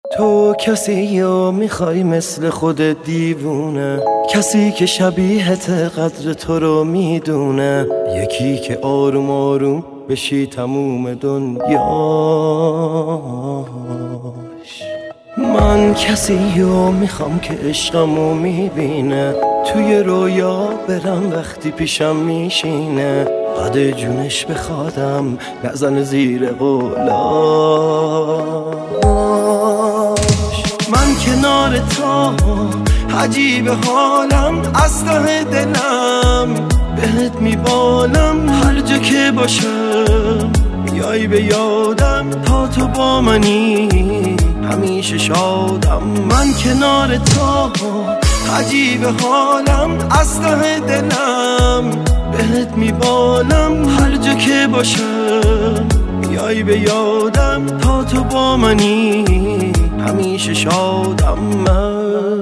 تو کسی یا میخوای مثل خودت دیوونه، کسی که شبیهت قدر تو رو میدونه، یکی که آروم آروم بشی تموم دنیاش. من کسی یا میخوام که عشقمو میبینه، توی رویا برم وقتی پیشم میشینه، قد جونش بخوادم نزن زیر قولاش. من کنار تو عجیب حالم، از ته دلم بهت میبالم، هر جا که باشم بیای به یادم، تا تو با منی همیشه شادم. من کنار تو عجیب حالم، از ته دلم بهت میبالم، هر جا که باشم بیای به یادم، تا تو با منی همیشه شادم. من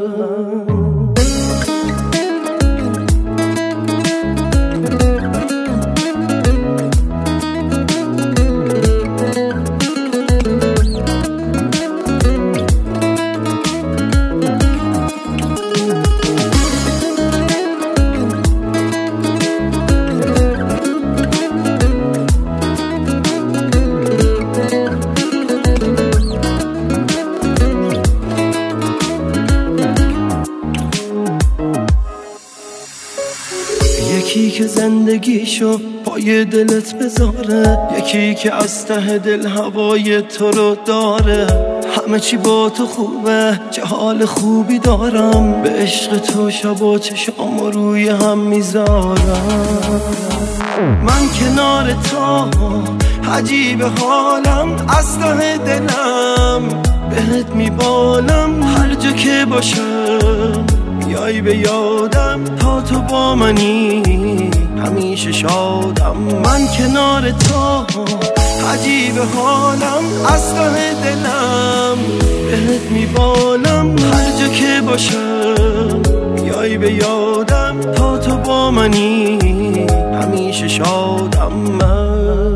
یکی که زندگیشو پای دلت بذاره، یکی که از ته دل هوای تو رو داره، همه چی با تو خوبه، چه حال خوبی دارم، به عشق تو شب چشام روی هم میذارم. من کنار تو عجیب حالم، از ته دلم بهت میبالم، هر جا که باشم بیای به یادم، تا تو با منی همیشه شادم. من کنار تو عجیب حالم، از ته دلم بهت میبالم، هر جا که باشم بیای به یادم، تا تو با منی همیشه شادم. من